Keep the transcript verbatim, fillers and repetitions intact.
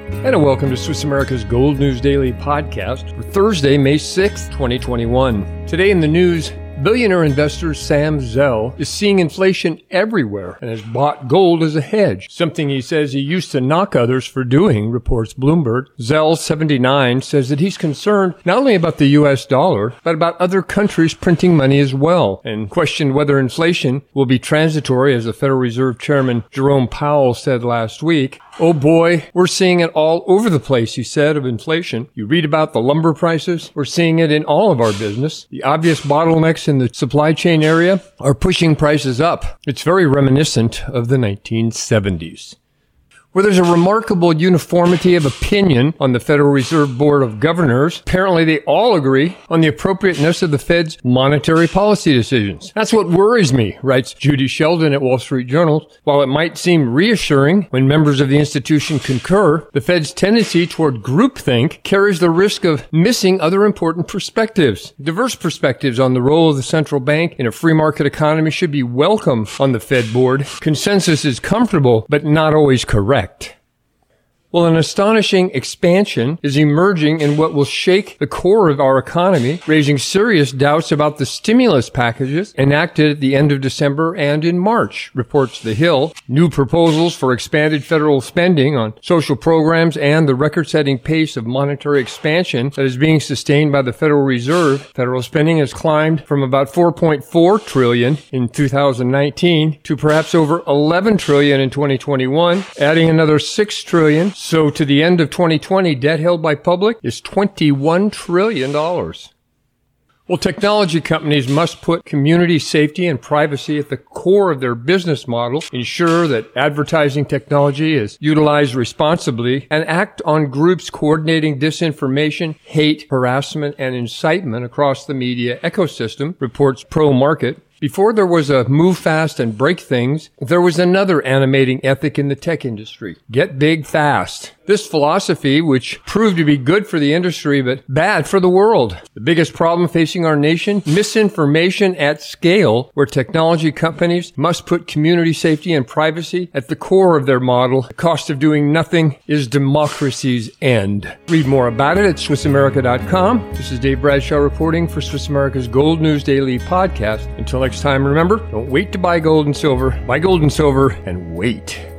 And welcome to Swiss America's Gold News Daily podcast for Thursday, May sixth, twenty twenty-one. Today in the news, billionaire investor Sam Zell is seeing inflation everywhere and has bought gold as a hedge, something he says he used to knock others for doing, reports Bloomberg. Zell, seventy-nine, says that he's concerned not only about the U S dollar, but about other countries printing money as well, and questioned whether inflation will be transitory, as the Federal Reserve Chairman Jerome Powell said last week. Oh boy, we're seeing it all over the place, he said, of inflation. You read about the lumber prices. We're seeing it in all of our business. The obvious bottlenecks in the supply chain area are pushing prices up. It's very reminiscent of the nineteen seventies. Where there's a remarkable uniformity of opinion on the Federal Reserve Board of Governors, apparently they all agree on the appropriateness of the Fed's monetary policy decisions. That's what worries me, writes Judy Sheldon at Wall Street Journal. While it might seem reassuring when members of the institution concur, the Fed's tendency toward groupthink carries the risk of missing other important perspectives. Diverse perspectives on the role of the central bank in a free market economy should be welcome on the Fed board. Consensus is comfortable, but not always correct. Well, an astonishing expansion is emerging in what will shake the core of our economy, raising serious doubts about the stimulus packages enacted at the end of December and in March, reports The Hill. New proposals for expanded federal spending on social programs and the record-setting pace of monetary expansion that is being sustained by the Federal Reserve. Federal spending has climbed from about four point four trillion dollars in two thousand nineteen to perhaps over eleven trillion dollars in twenty twenty-one, adding another six trillion dollars. So to the end of twenty twenty, debt held by public is twenty-one trillion dollars. Well, technology companies must put community safety and privacy at the core of their business model, ensure that advertising technology is utilized responsibly, and act on groups coordinating disinformation, hate, harassment, and incitement across the media ecosystem, reports ProMarket. Before there was a move fast and break things, there was another animating ethic in the tech industry. Get big fast. This philosophy, which proved to be good for the industry but bad for the world. The biggest problem facing our nation? Misinformation at scale, where technology companies must put community safety and privacy at the core of their model. The cost of doing nothing is democracy's end. Read more about it at Swiss America dot com. This is Dave Bradshaw reporting for Swiss America's Gold News Daily podcast. Until next time, remember, don't wait to buy gold and silver. Buy gold and silver and wait.